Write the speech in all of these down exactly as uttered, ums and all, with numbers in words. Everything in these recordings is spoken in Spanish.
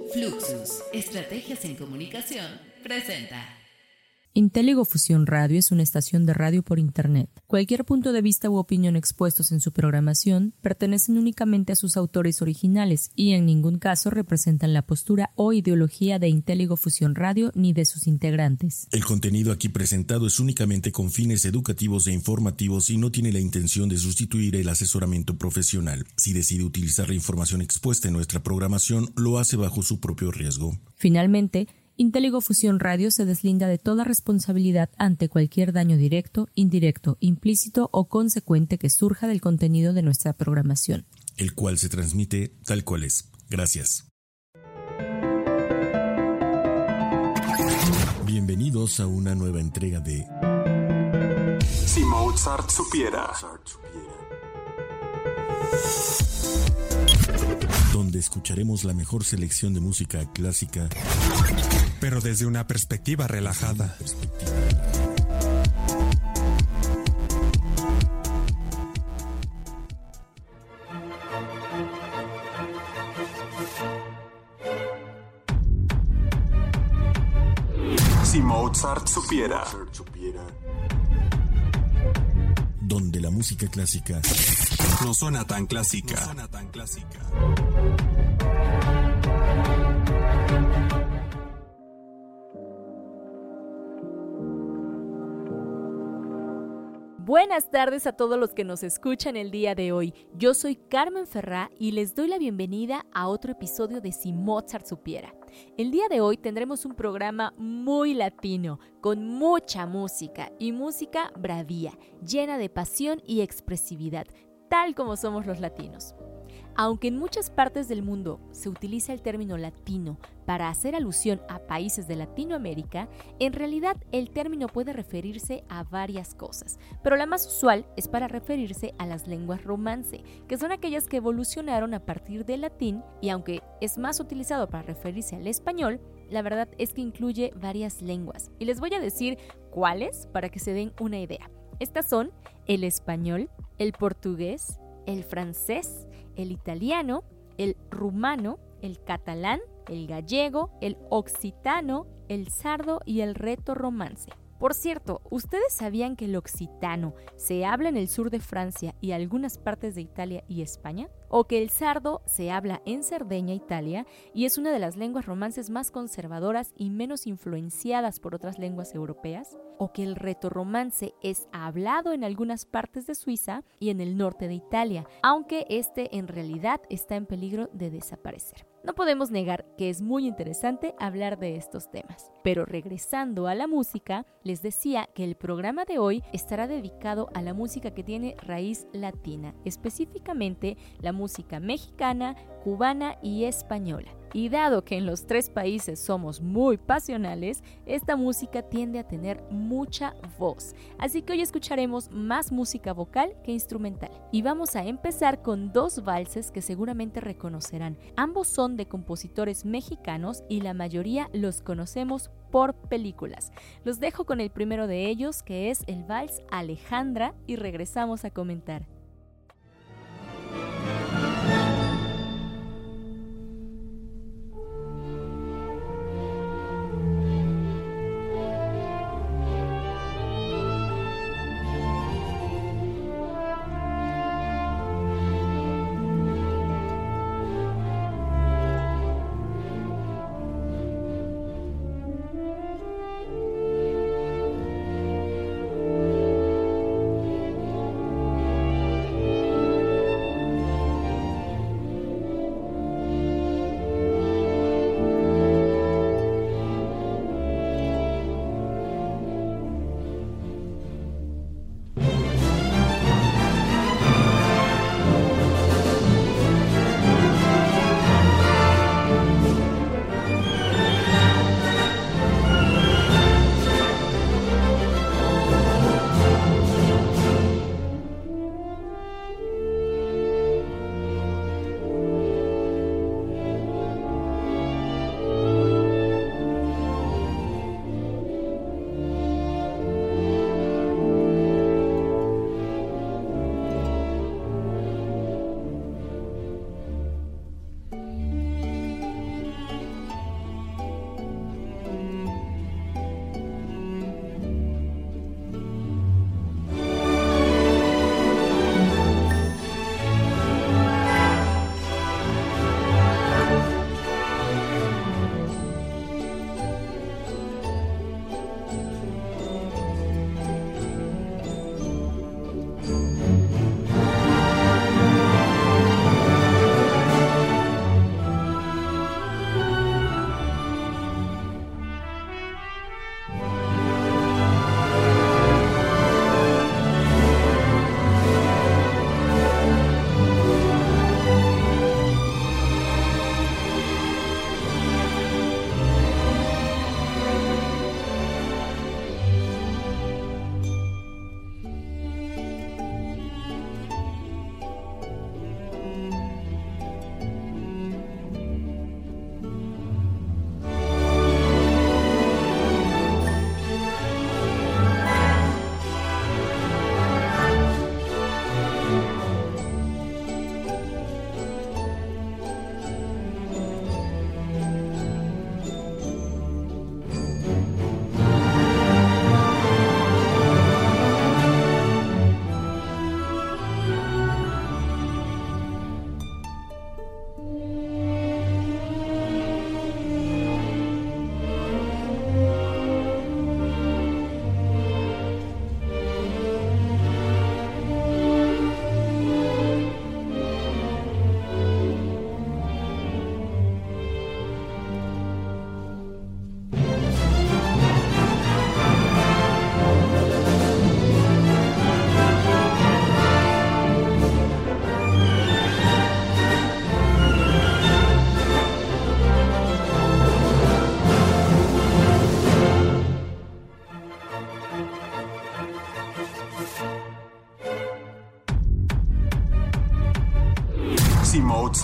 Fluxus, Estrategias en Comunicación, presenta. Intéligo Fusión Radio es una estación de radio por Internet. Cualquier punto de vista u opinión expuestos en su programación pertenecen únicamente a sus autores originales y en ningún caso representan la postura o ideología de Intéligo Fusión Radio ni de sus integrantes. El contenido aquí presentado es únicamente con fines educativos e informativos y no tiene la intención de sustituir el asesoramiento profesional. Si decide utilizar la información expuesta en nuestra programación, lo hace bajo su propio riesgo. Finalmente, Intéligo Fusión Radio se deslinda de toda responsabilidad ante cualquier daño directo, indirecto, implícito o consecuente que surja del contenido de nuestra programación, el cual se transmite tal cual es. Gracias. Bienvenidos a una nueva entrega de Si Mozart supiera. Donde escucharemos la mejor selección de música clásica, pero desde una perspectiva relajada. Perspectiva. Si Mozart supiera. Donde la música clásica no suena tan clásica. No suena tan clásica. Buenas tardes a todos los que nos escuchan el día de hoy. Yo soy Carmen Ferrá y les doy la bienvenida a otro episodio de Si Mozart supiera. El día de hoy tendremos un programa muy latino, con mucha música y música bravía, llena de pasión y expresividad, tal como somos los latinos. Aunque en muchas partes del mundo se utiliza el término latino para hacer alusión a países de Latinoamérica, en realidad el término puede referirse a varias cosas, pero la más usual es para referirse a las lenguas romance, que son aquellas que evolucionaron a partir del latín y aunque es más utilizado para referirse al español, la verdad es que incluye varias lenguas. Y les voy a decir cuáles para que se den una idea. Estas son el español, el portugués, el francés, el italiano, el rumano, el catalán, el gallego, el occitano, el sardo y el retorromance. Por cierto, ¿ustedes sabían que el occitano se habla en el sur de Francia y algunas partes de Italia y España? ¿O que el sardo se habla en Cerdeña, Italia, y es una de las lenguas romances más conservadoras y menos influenciadas por otras lenguas europeas? ¿O que el retorromance es hablado en algunas partes de Suiza y en el norte de Italia, aunque este en realidad está en peligro de desaparecer? No podemos negar que es muy interesante hablar de estos temas, pero regresando a la música, les decía que el programa de hoy estará dedicado a la música que tiene raíz latina, específicamente la música mexicana, cubana y española. Y dado que en los tres países somos muy pasionales, esta música tiende a tener mucha voz. Así que hoy escucharemos más música vocal que instrumental. Y vamos a empezar con dos valses que seguramente reconocerán. Ambos son de compositores mexicanos y la mayoría los conocemos por películas. Los dejo con el primero de ellos, que es el vals Alejandra, y regresamos a comentar.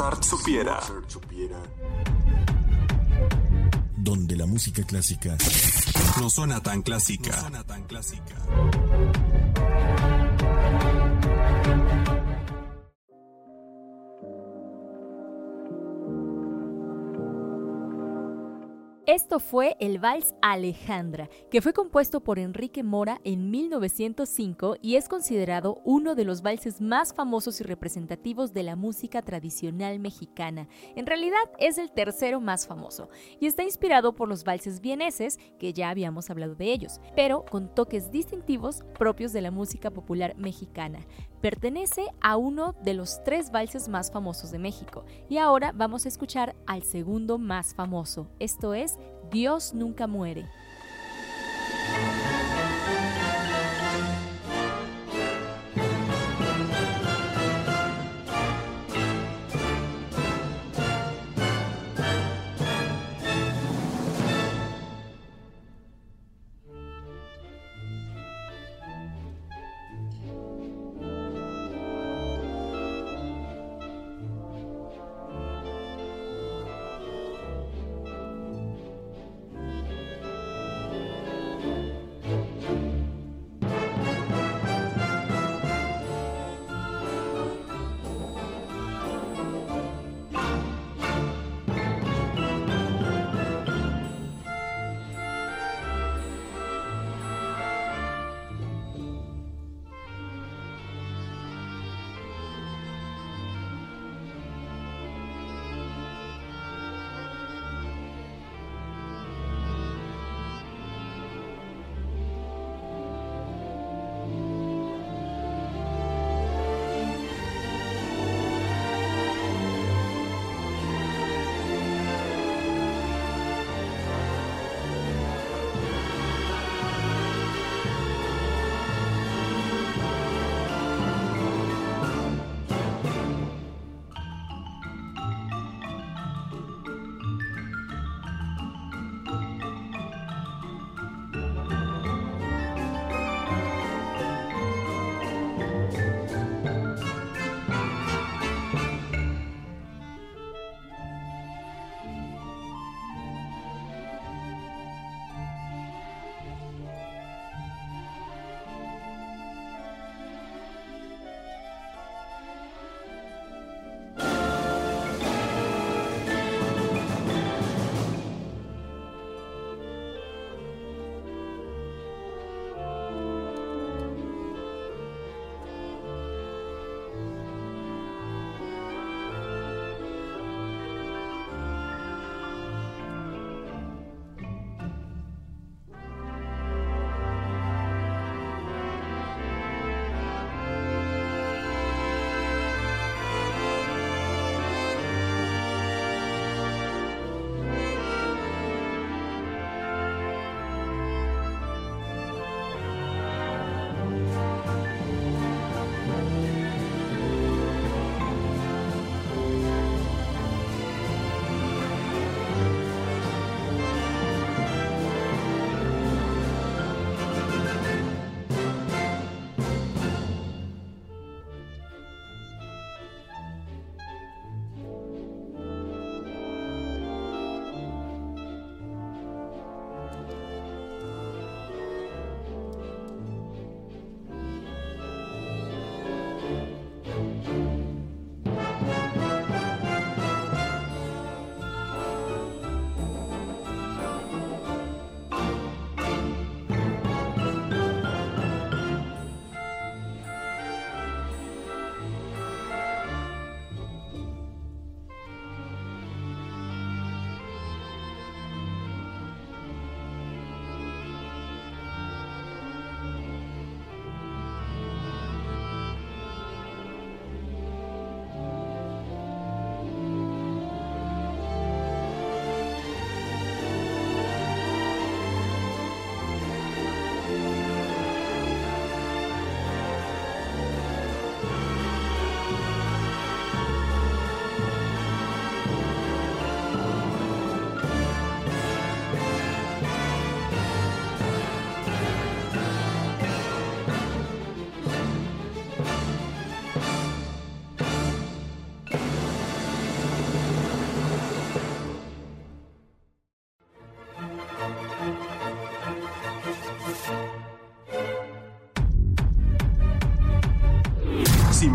Mozart supiera. Donde la música clásica no suena tan clásica. no suena tan clásica. Esto fue el Vals Alejandra, que fue compuesto por Enrique Mora en mil novecientos cinco y es considerado uno de los valses más famosos y representativos de la música tradicional mexicana. En realidad es el tercero más famoso y está inspirado por los valses vieneses, que ya habíamos hablado de ellos, pero con toques distintivos propios de la música popular mexicana. Pertenece a uno de los tres valses más famosos de México y ahora vamos a escuchar al segundo más famoso, esto es Dios nunca muere.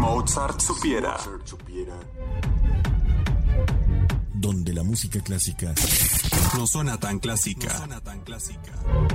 Mozart supiera. Donde la música clásica no suena tan clásica. no suena tan clásica.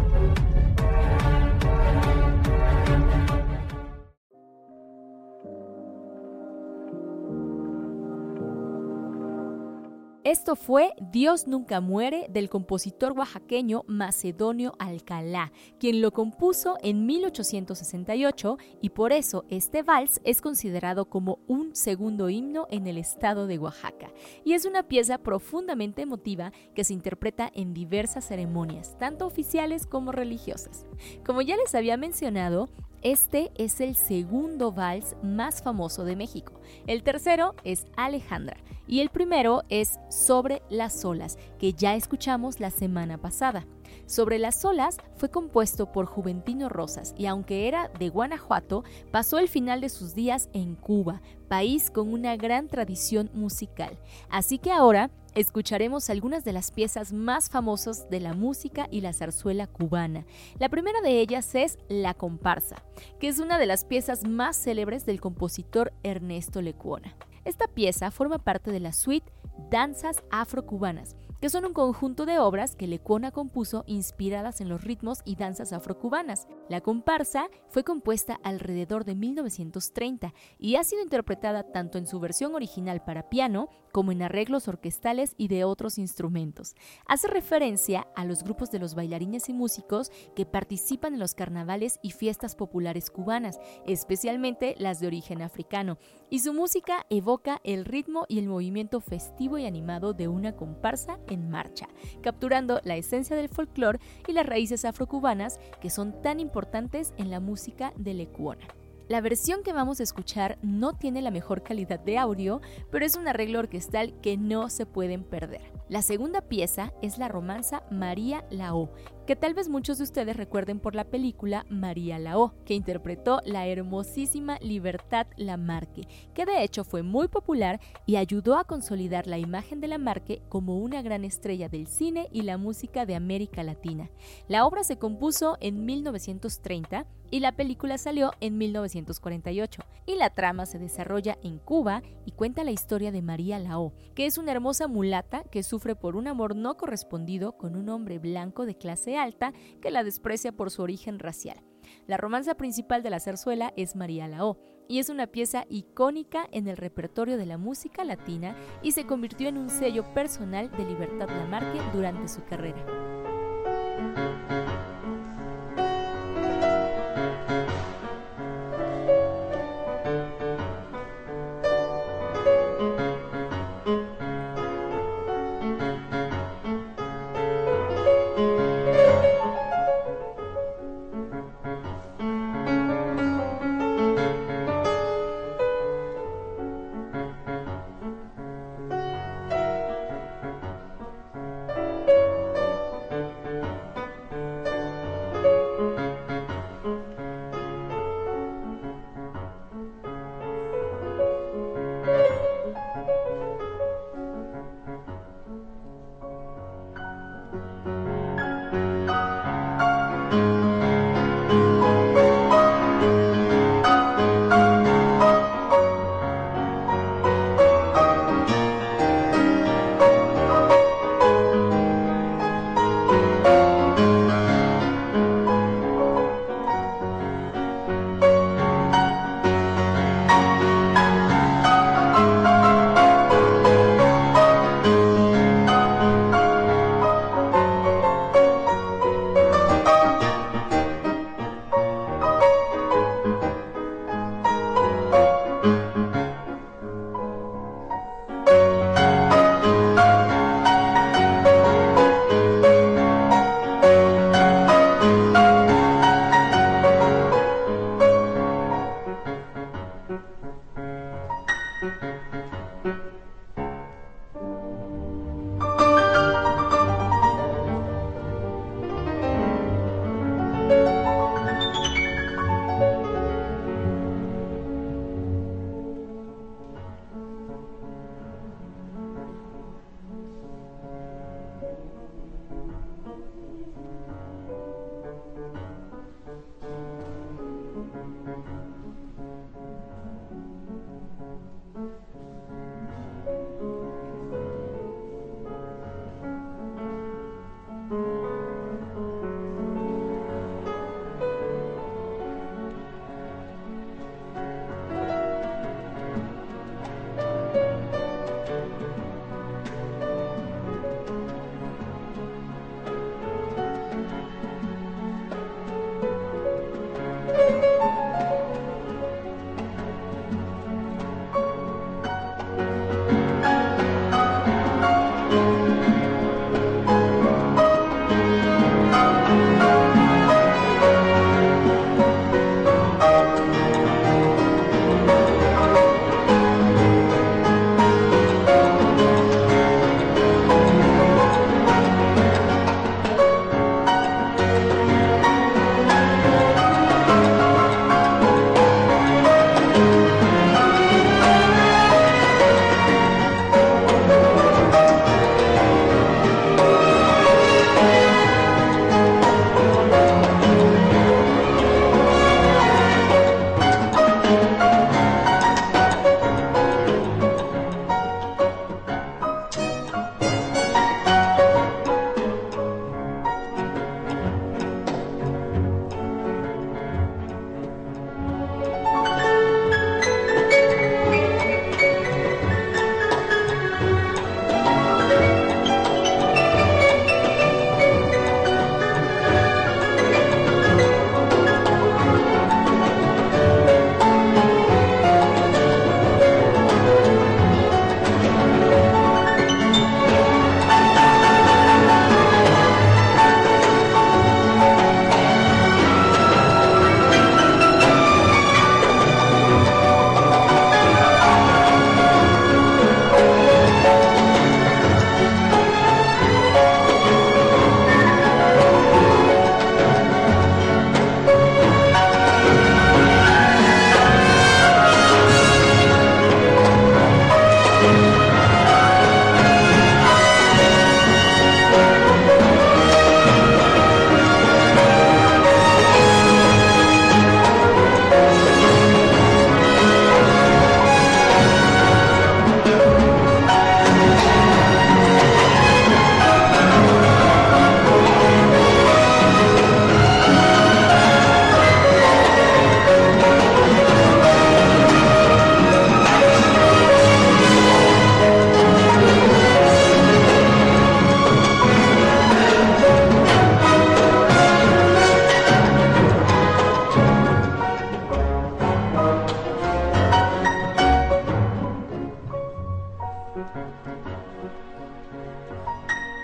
Esto fue Dios nunca muere del compositor oaxaqueño Macedonio Alcalá, quien lo compuso en mil ochocientos sesenta y ocho y por eso este vals es considerado como un segundo himno en el estado de Oaxaca. Y es una pieza profundamente emotiva que se interpreta en diversas ceremonias, tanto oficiales como religiosas. Como ya les había mencionado, este es el segundo vals más famoso de México. El tercero es Alejandra y el primero es Sobre las olas, que ya escuchamos la semana pasada. Sobre las olas fue compuesto por Juventino Rosas y aunque era de Guanajuato, pasó el final de sus días en Cuba, país con una gran tradición musical. Así que ahora escucharemos algunas de las piezas más famosas de la música y la zarzuela cubana. La primera de ellas es La Comparsa, que es una de las piezas más célebres del compositor Ernesto Lecuona. Esta pieza forma parte de la suite Danzas Afrocubanas, que son un conjunto de obras que Lecuona compuso inspiradas en los ritmos y danzas afrocubanas. La comparsa fue compuesta alrededor de mil novecientos treinta y ha sido interpretada tanto en su versión original para piano como en arreglos orquestales y de otros instrumentos. Hace referencia a los grupos de los bailarines y músicos que participan en los carnavales y fiestas populares cubanas, especialmente las de origen africano, y su música evoca el ritmo y el movimiento festivo y animado de una comparsa en marcha, capturando la esencia del folclore y las raíces afrocubanas que son tan importantes en la música de Lecuona. La versión que vamos a escuchar no tiene la mejor calidad de audio, pero es un arreglo orquestal que no se pueden perder. La segunda pieza es la romanza María la O, que tal vez muchos de ustedes recuerden por la película María la O, que interpretó la hermosísima Libertad Lamarque, que de hecho fue muy popular y ayudó a consolidar la imagen de Lamarque como una gran estrella del cine y la música de América Latina. La obra se compuso en mil novecientos treinta y la película salió en mil novecientos cuarenta y ocho, y la trama se desarrolla en Cuba y cuenta la historia de María la O, que es una hermosa mulata que sufre por un amor no correspondido con un hombre blanco de clase alta que la desprecia por su origen racial. La romanza principal de la zarzuela es María la O, y es una pieza icónica en el repertorio de la música latina y se convirtió en un sello personal de Libertad Lamarque durante su carrera.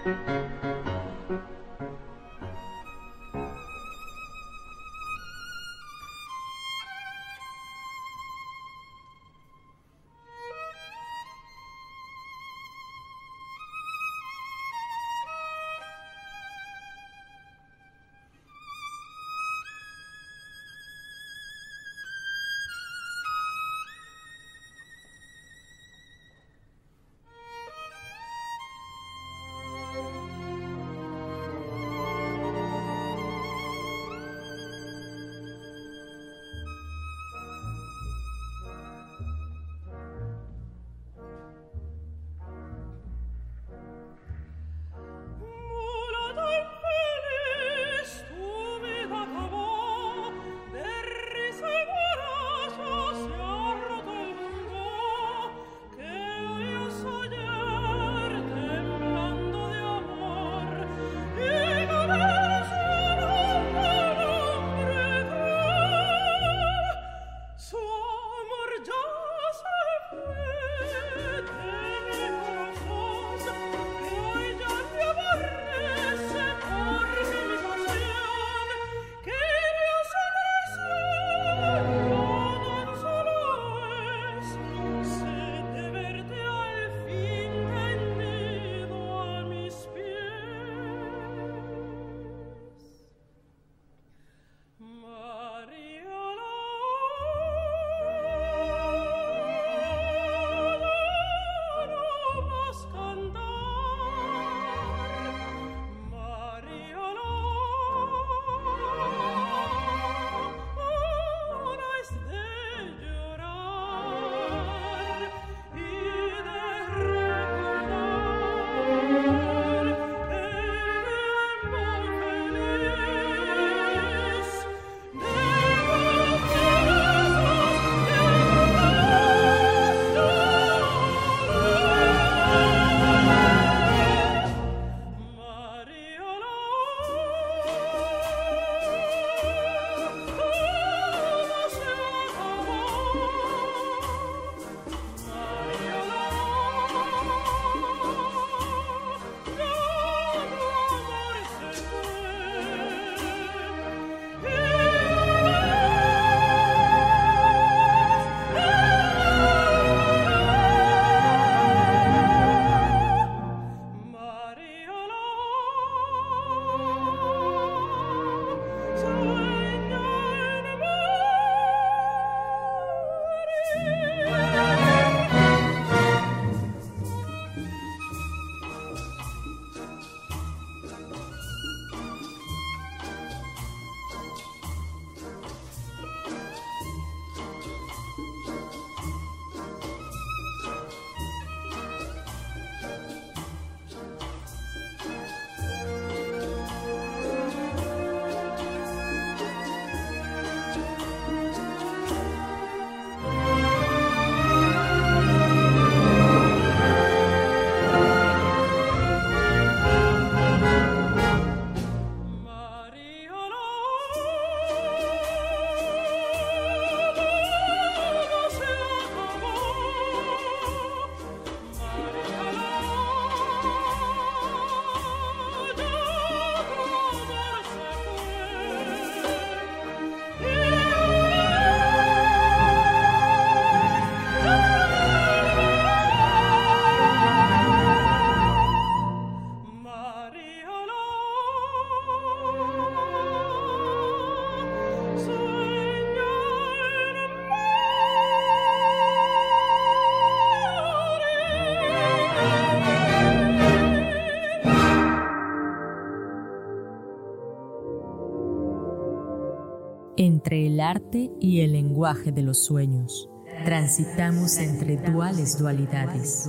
Entre el arte y el lenguaje de los sueños, transitamos entre duales dualidades.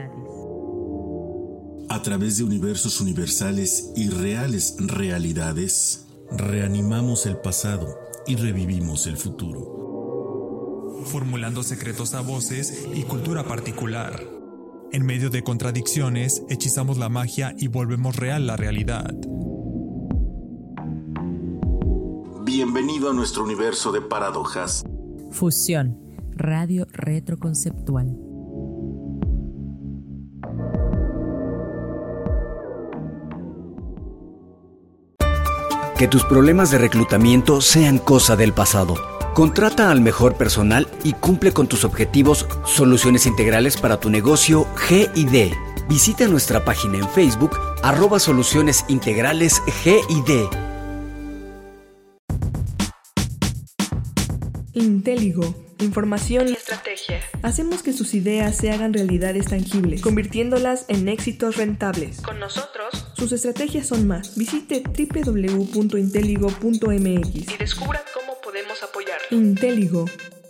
A través de universos universales y reales realidades, reanimamos el pasado y revivimos el futuro. Formulando secretos a voces y cultura particular. En medio de contradicciones, hechizamos la magia y volvemos real la realidad. Bienvenido a nuestro universo de paradojas. Fusión, radio retroconceptual. Que tus problemas de reclutamiento sean cosa del pasado. Contrata al mejor personal y cumple con tus objetivos. Soluciones integrales para tu negocio G y D. Visita nuestra página en Facebook, arroba Soluciones Integrales G y D. Intéligo. Información y estrategia. Hacemos que sus ideas se hagan realidades tangibles, convirtiéndolas en éxitos rentables. Con nosotros, sus estrategias son más. Visite doble u doble u doble u punto intéligo punto m x y descubra cómo podemos apoyar. Intéligo.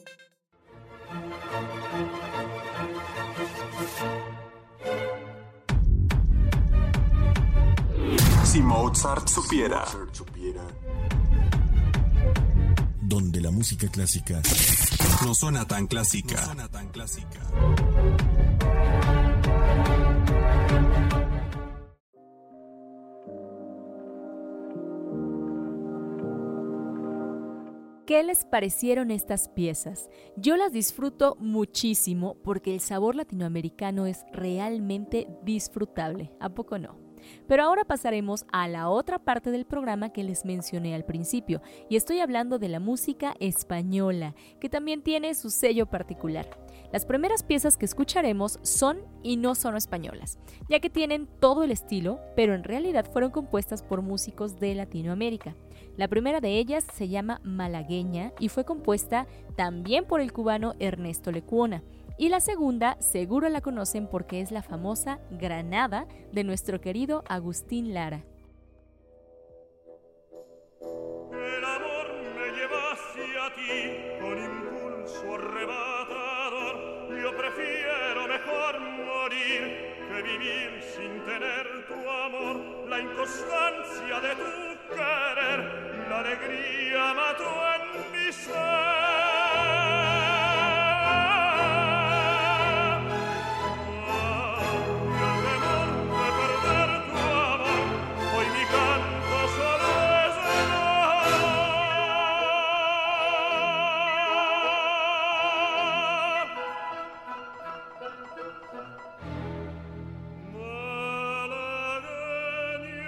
Si Mozart supiera. Donde la música clásica no suena tan clásica. no suena tan clásica. ¿Qué les parecieron estas piezas? Yo las disfruto muchísimo porque el sabor latinoamericano es realmente disfrutable, ¿a poco no? Pero ahora pasaremos a la otra parte del programa que les mencioné al principio, y estoy hablando de la música española, que también tiene su sello particular. Las primeras piezas que escucharemos son y no son españolas, ya que tienen todo el estilo, pero en realidad fueron compuestas por músicos de Latinoamérica. La primera de ellas se llama Malagueña y fue compuesta también por el cubano Ernesto Lecuona. Y la segunda, seguro la conocen porque es la famosa Granada de nuestro querido Agustín Lara. El amor me lleva hacia ti con impulso arrebatador. Yo prefiero mejor morir que vivir sin tener tu amor. La inconstancia de tu querer, la alegría mató en mi ser.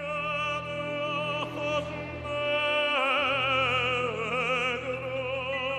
Negros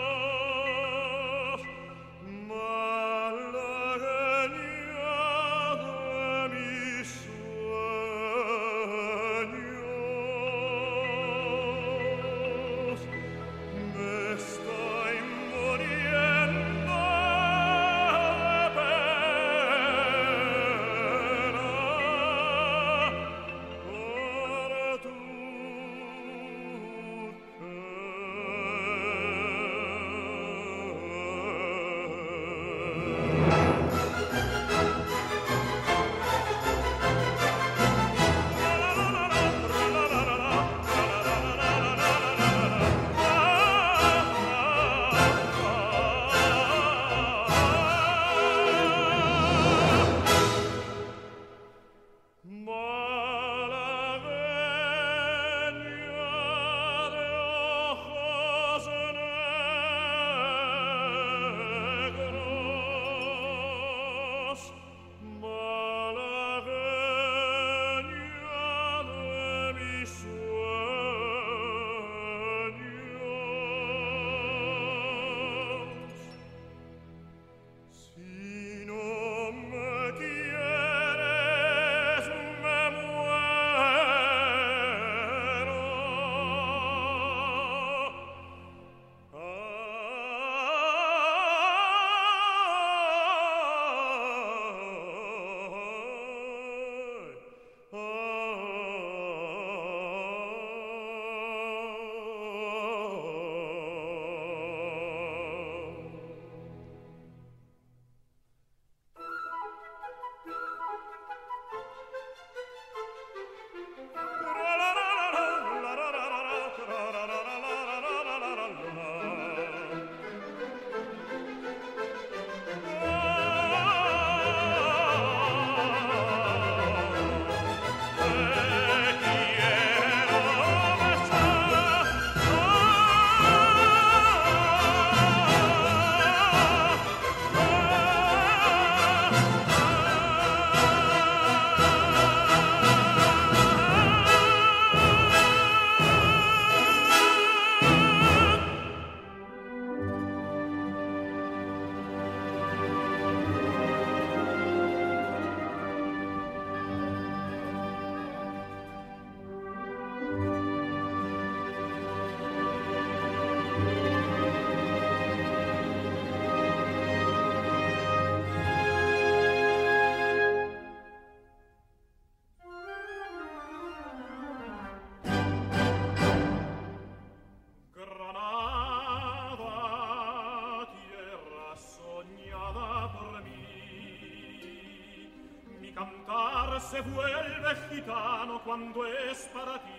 se vuelve gitano cuando es para ti.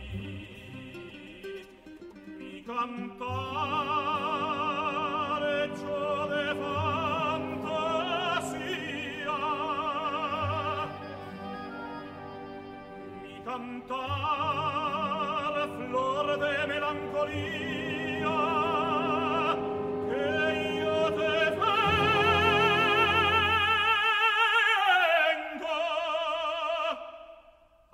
Mi cantar hecho de fantasía, mi cantar flor de melancolía, que yo te vengo a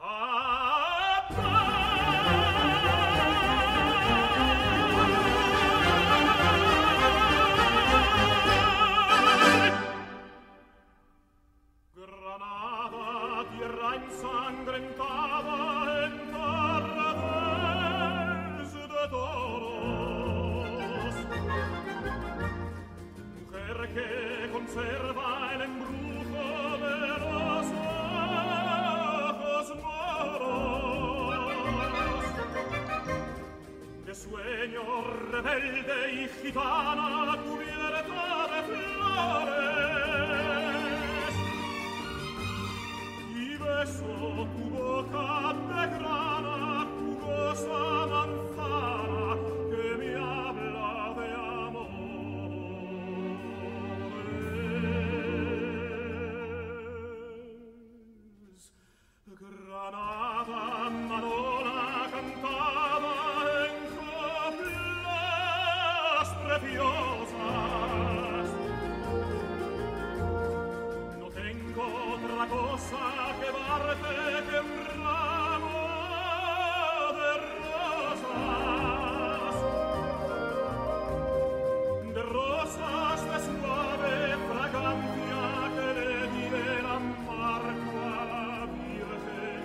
Granada, tierra ensangrentada en tardes de toros, mujer que conserva el embrujo de los ojos moros, de sueño rebelde y gitana cubierta de flores, y beso tu boca de grana, jugosa manzana que me habla de amores. Granada, Manona cantada en coplas preciosas, no tengo otra cosa que darte que un ramo de rosas, de rosas de suave fragancia que le dieran marco a la Virgen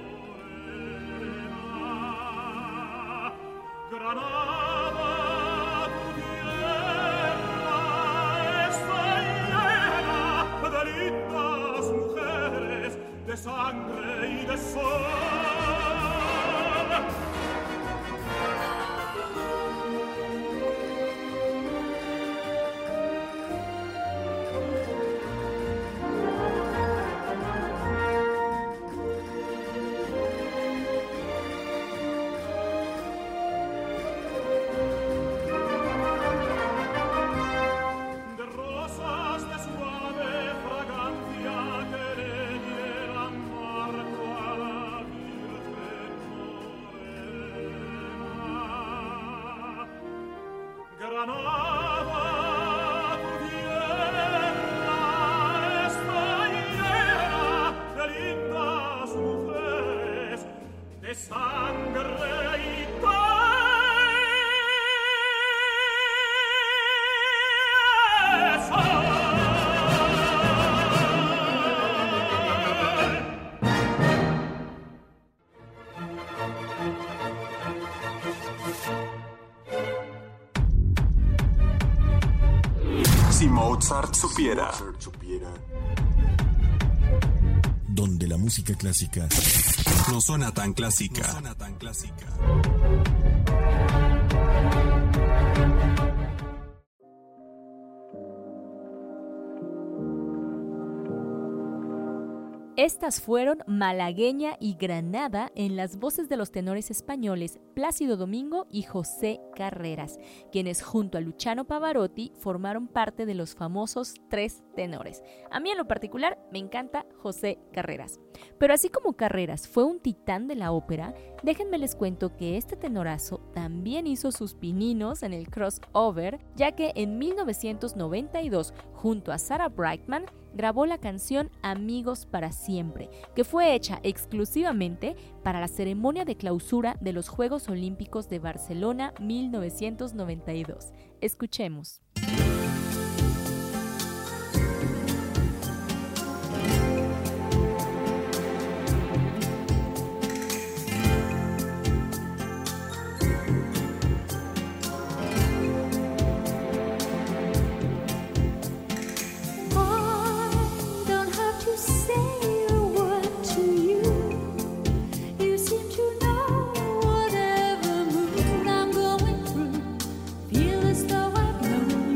morena. Granada, tu tierra está llena de lindas mujeres, de sangre y de sol. De rosas de suave fragancia que le dieran marco a la Virgen morena. Granada, tu tierra está llena de lindas mujeres, de sangre y Si Mozart supiera. Donde la música clásica No suena tan clásica. No suena tan clásica. Estas fueron Malagueña y Granada en las voces de los tenores españoles Plácido Domingo y José Carreras, quienes junto a Luciano Pavarotti formaron parte de los famosos Tres Tenores. A mí en lo particular me encanta José Carreras. Pero así como Carreras fue un titán de la ópera, déjenme les cuento que este tenorazo también hizo sus pininos en el crossover, ya que en mil novecientos noventa y dos, junto a Sarah Brightman, grabó la canción Amigos para Siempre, que fue hecha exclusivamente para la ceremonia de clausura de los Juegos Olímpicos de Barcelona mil novecientos noventa y dos. Escuchemos. Feel as though I've known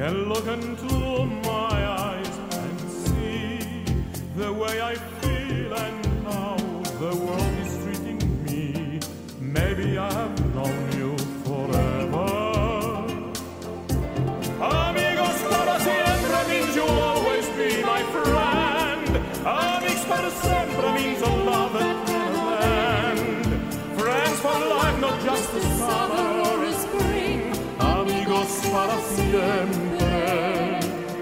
can look into my eyes and see the way I feel and how the world is treating me. Maybe I have known you forever. Amigos para siempre means you'll always be my friend. Amigos para siempre means a love that never ends. Friends for life, not just a summer or a spring. Amigos para siempre.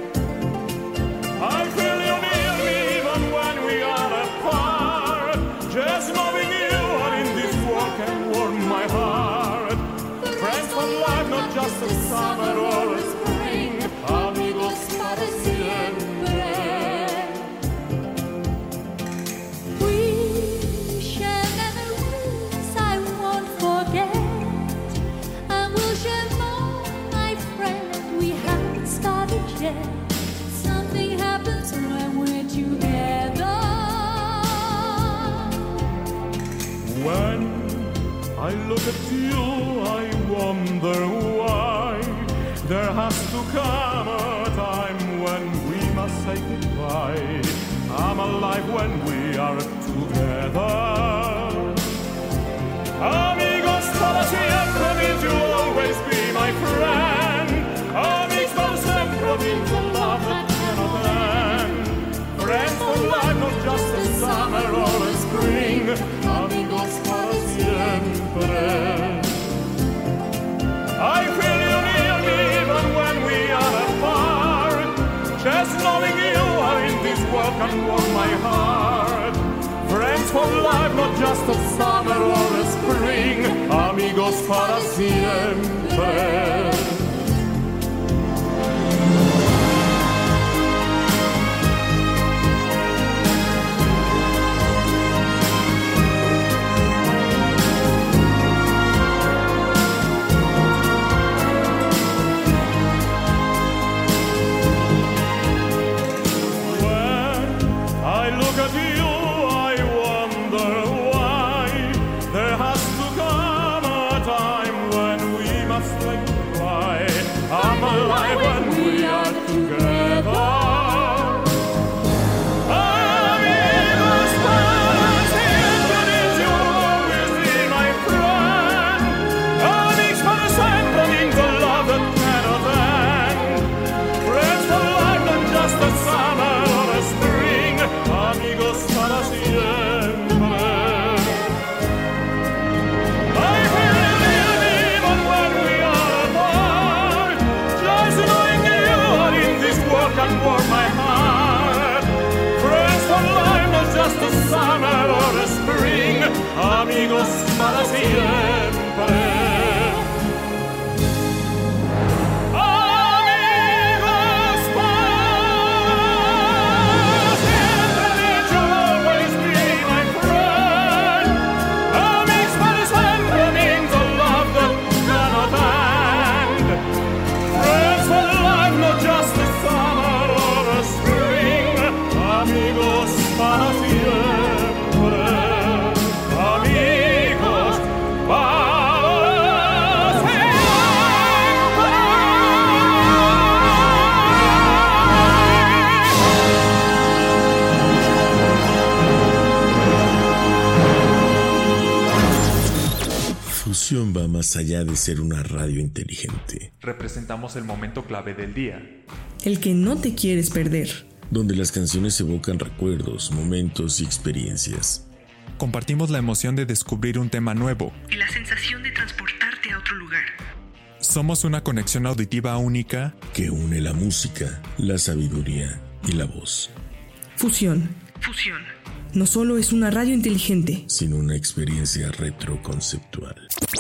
I feel you near me even when we are apart. Just knowing you are in this world can warm my heart. Friends for life, not just a summer or a spring. Amigos para siempre. We share memories I won't forget, and we'll share more, my friend. We haven't started yet. Something happens when we're together. When I look at you, I wonder why there has to come a time when we must say goodbye. I'm alive when we are together. Amigos para siempre means you'll always be my friend. Amigos para siempre means a love that cannot end. Friends for life, not just a summer or a spring. Amigos para siempre. I feel you near me even when we are apart. Just knowing you are in this world can warm my heart. Friends for life, not just a summer or a spring. Amigos para siempre. Amigos para siempre. Amigos para siempre. You'll always be my friend. Amigos para siempre means a love that cannot end. Friends for life, not just a summer or a spring. Amigos para siempre. Fusión va más allá de ser una radio inteligente. Representamos el momento clave del día. El que no te quieres perder. Donde las canciones evocan recuerdos, momentos y experiencias. Compartimos la emoción de descubrir un tema nuevo. Y la sensación de transportarte a otro lugar. Somos una conexión auditiva única que une la música, la sabiduría y la voz. Fusión. Fusión. No solo es una radio inteligente, sino una experiencia retroconceptual.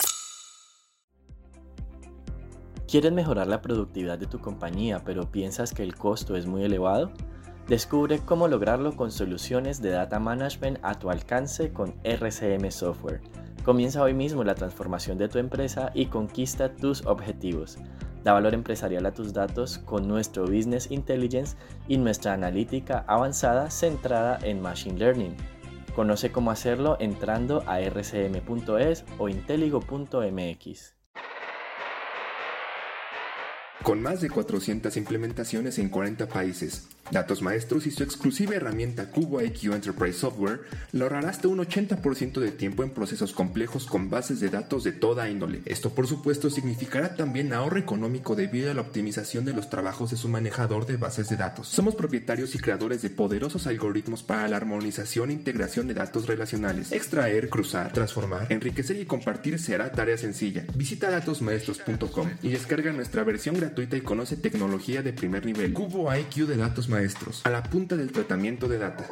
¿Quieres mejorar la productividad de tu compañía, pero piensas que el costo es muy elevado? Descubre cómo lograrlo con soluciones de data management a tu alcance con R C M Software. Comienza hoy mismo la transformación de tu empresa y conquista tus objetivos. Da valor empresarial a tus datos con nuestro Business Intelligence y nuestra analítica avanzada centrada en Machine Learning. Conoce cómo hacerlo entrando a r c m punto es o inteligo punto m x. con más de cuatrocientas implementaciones en cuarenta países. Datos Maestros y su exclusiva herramienta Cubo I Q Enterprise Software le ahorrará hasta un ochenta por ciento de tiempo en procesos complejos con bases de datos de toda índole. Esto, por supuesto, significará también ahorro económico debido a la optimización de los trabajos de su manejador de bases de datos. Somos propietarios y creadores de poderosos algoritmos para la armonización e integración de datos relacionales. Extraer, cruzar, transformar, enriquecer y compartir será tarea sencilla. Visita datos maestros punto com y descarga nuestra versión gratuita y conoce tecnología de primer nivel. Cubo I Q de Datos Maestros, a la punta del tratamiento de data.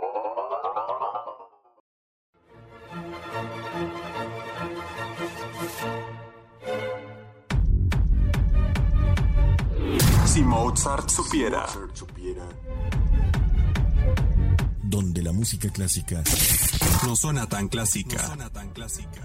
Si Mozart supiera. Donde la música clásica no suena tan clásica. No suena tan clásica.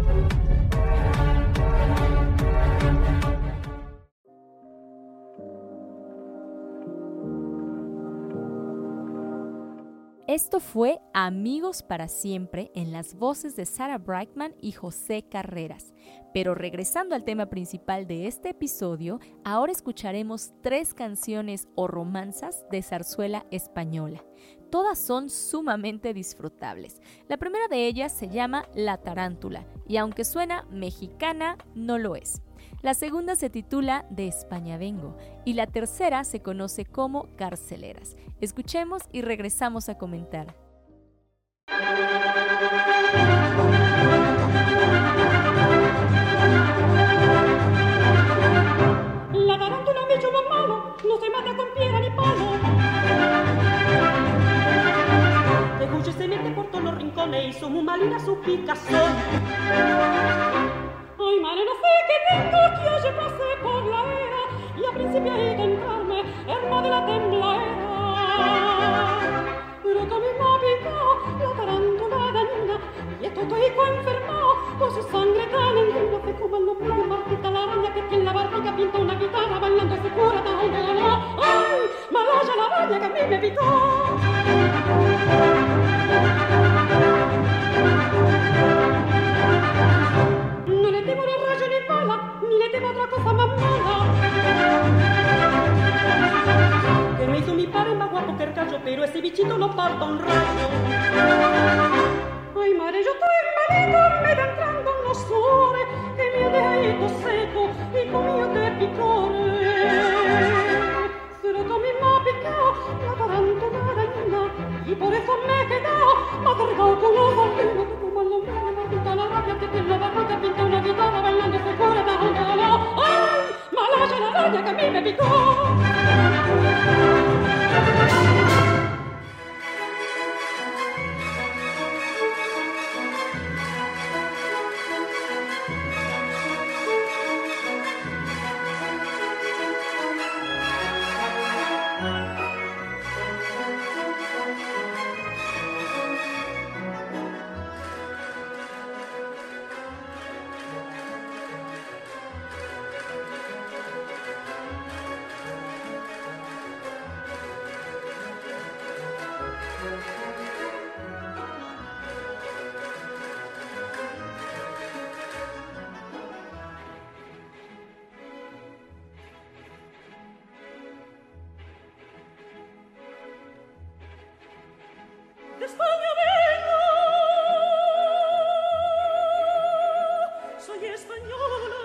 Esto fue Amigos para Siempre en las voces de Sarah Brightman y José Carreras. Pero regresando al tema principal de este episodio, ahora escucharemos tres canciones o romanzas de zarzuela española. Todas son sumamente disfrutables. La primera de ellas se llama La Tarántula y aunque suena mexicana, no lo es. La segunda se titula De España Vengo y la tercera se conoce como Carceleras. Escuchemos y regresamos a comentar. La tarántula, un bicho muy malo, no se mata con piedra ni palo. De huye se mete por todos los rincones y su muy malina su picazón. Ay, madre, no sé qué tengo que hoy pasé por la era y a principio he de entrarme herma de la tembladera. Pero que a mí me ha picado la tarántula dañina y estoy todo enfermado por su sangre tan entrina. Se como el nombre de Martita la araña que tiene la barriga pinta una guitarra bailando y se cura tan donde ganó. Ay, malaya la araña que a mí me picó. No le temo los rayos ni bala, ni le temo otra cosa más mala. Que me hizo mi padre más guapo que el gallo, pero ese bichito no parta un rayo. Ay, madre, yo estoy malito, me da entrando en los sudores, que me ha dejado seco y comido de picores. Pero que a mí me ha picado la tarántula arañina y por eso me he quedado más cargado con los barrinos. La rabia que tiene la barriga pinta una guitarra bailando se cura tan donde ganó. ¡Ay! Malaya la araña que a mí me picó. De España vengo, soy española,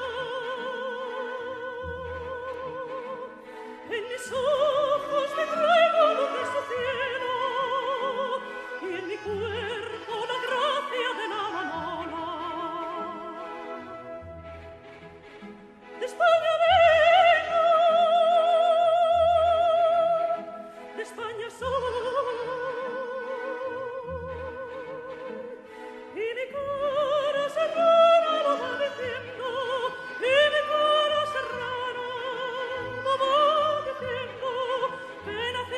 en mis ojos me traigo lo de su cielo y en mi cuerpo la gracia de la manola. De España vengo, de España soy. Pena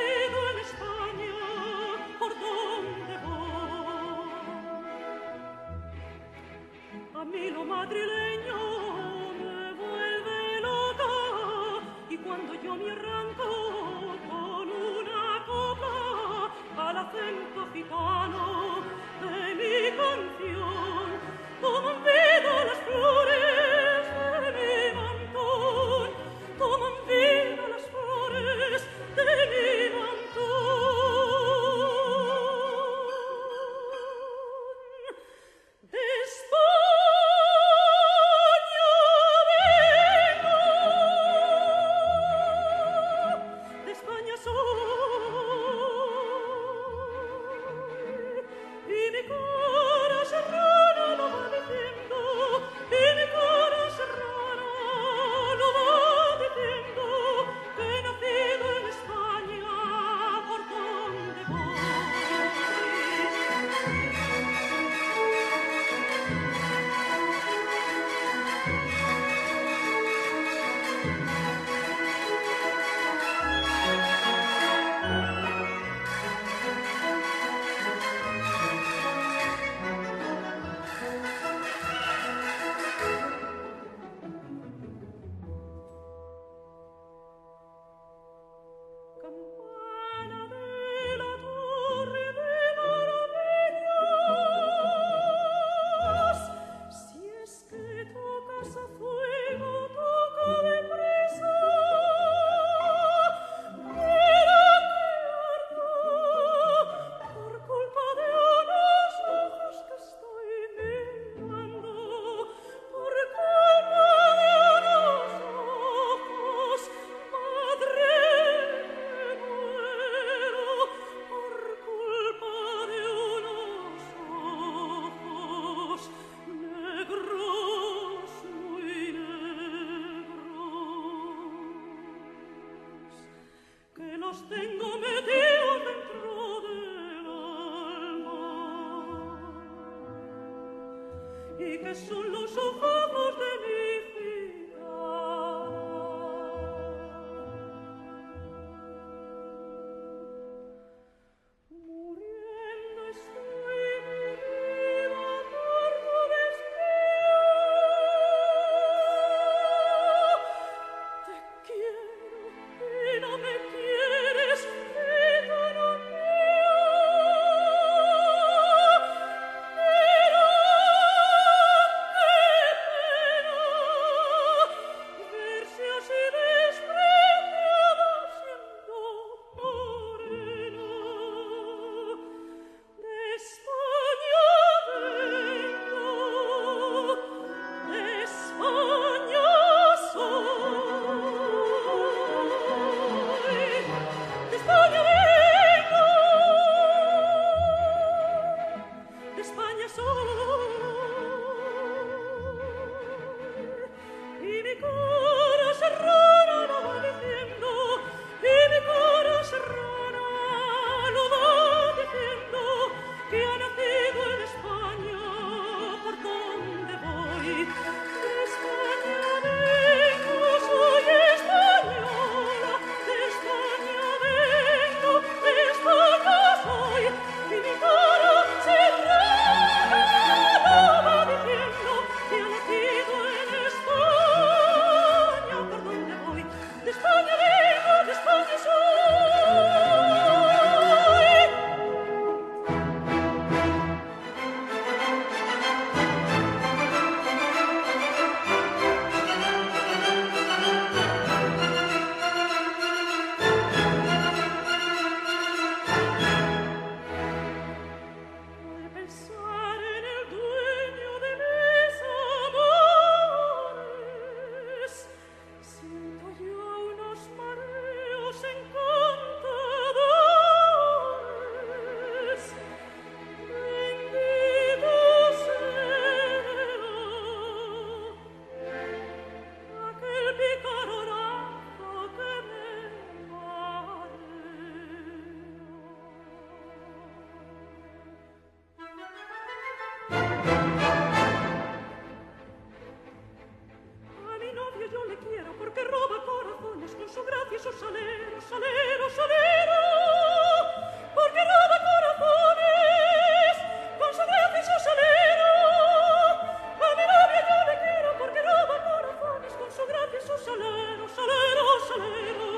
los tengo metidos dentro del alma y que son los ojos de mi gitana. Muriendo estoy, mi vida, muerto destino. Te quiero y no me quieres, gitano mío. Pero qué pena verse así despreciada siendo morena. De España vengo, de España soy, de España vengo, de España soy, y mi cara serrana lo va diciendo, y mi cara serrana lo va diciendo, que ha nacido en España por donde voy. De España vengo, soy española, de España vengo, de España soy, y mi cara serrana lo va diciendo, que ha nacido en España por donde voy. De España vengo, de España soy. Al pensar en el dueño de mis amores, siento yo unos mareos encantadores. Bendito sea aquel pícaro lazo que me a mi novio yo le quiero porque roba corazones con su gracia y su salero, salero, salero. Porque roba corazones con su gracia y su salero. A mi novio yo le quiero porque roba corazones con su gracia y su salero, salero, salero.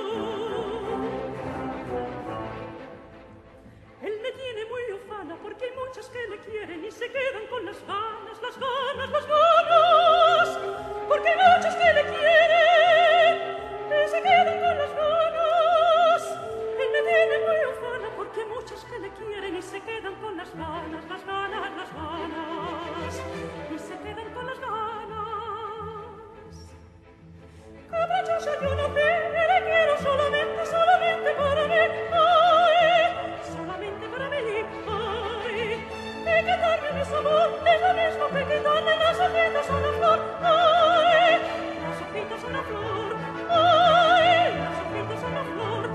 Él me tiene muy ufana porque hay muchas que le quieren y se quedan con las ganas, las ganas, las ganas. Porque hay muchas que le quieren y se quedan con las ganas. Él me tiene muy ufana porque hay muchas que le quieren y se quedan con las ganas, las ganas, las ganas. Y se quedan con las ganas. Caprichosa yo no sé, yo le quiero solamente, solamente para mí, ay, solamente para mí, ay. Y quitarle mi sabor es lo mismo que quitarle las hojitas a una flor, ay, las hojitas a una flor, ay, las hojitas a una flor,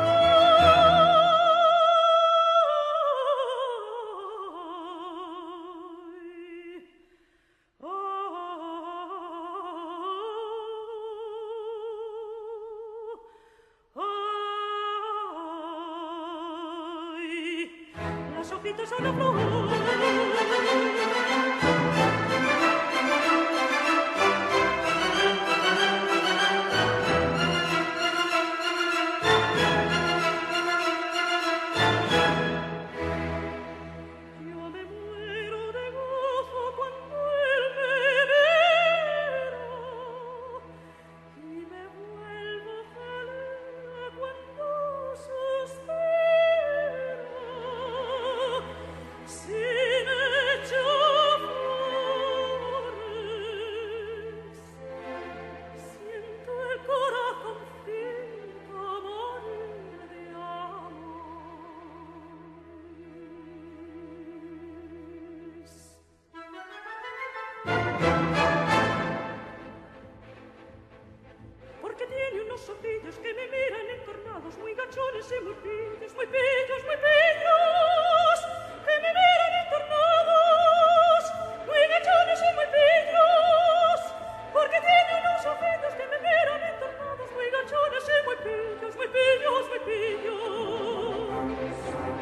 las hojitas a una flor. Yo me muero de gozo cuando él me mira y me vuelvo feliz cuando suspira. Sin echar gachones y muy pillos, muy pillos, muy pillos, que me miran entornados, muy gachones y muy pillos, porque tienen unos ojitos que me miran entornados, muy gachones y muy pillos, muy pillos, muy pillos.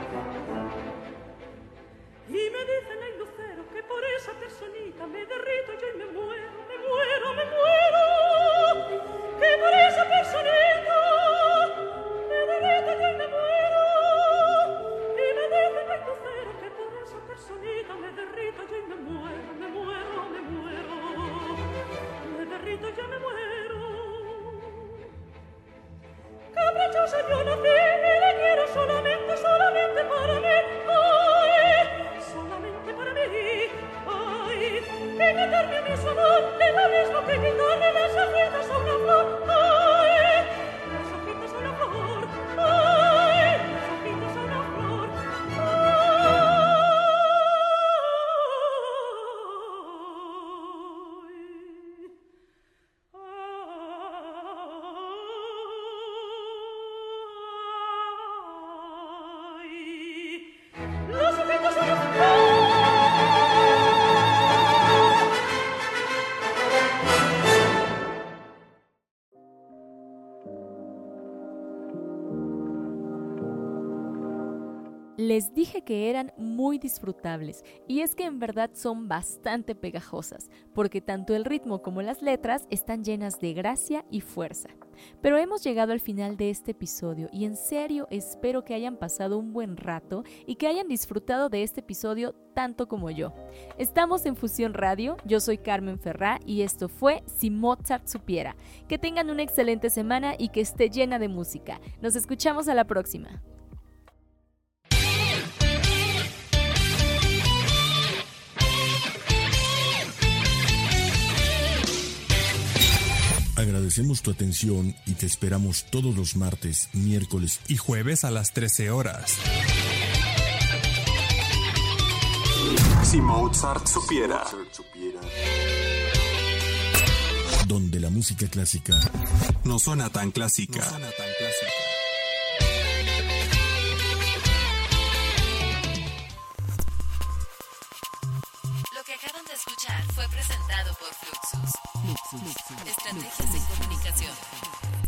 Y me dicen ay lucero que por esa personita me derrito yo y me muero, me muero, me muero, que por esa personita me derrito yo y me muero. Y me dicen ay lucero que por esa personita me derrito yo y me muero, me muero, me muero, me derrito yo y me muero. Caprichosa yo nací y le quiero solamente, solamente para mí, ay, solamente para mí, ay, que quitarme a mi su amor es lo mismo que quitarme las hojitas a una flor, ay, las hojitas a una flor, ay, las hojitas a una flor, Les dije que eran muy disfrutables y es que en verdad son bastante pegajosas, porque tanto el ritmo como las letras están llenas de gracia y fuerza. Pero hemos llegado al final de este episodio y en serio espero que hayan pasado un buen rato y que hayan disfrutado de este episodio tanto como yo. Estamos en Fusión Radio, yo soy Carmen Ferrá y esto fue Si Mozart Supiera. Que tengan una excelente semana y que esté llena de música. Nos escuchamos a la próxima. Agradecemos tu atención y te esperamos todos los martes, miércoles y jueves a las trece horas. Si Mozart supiera. Donde la música clásica no suena tan clásica. No suena tan clásica. Lo que acaban de escuchar fue presentado por Fluxus. Fluxus. Estrategias en comunicación.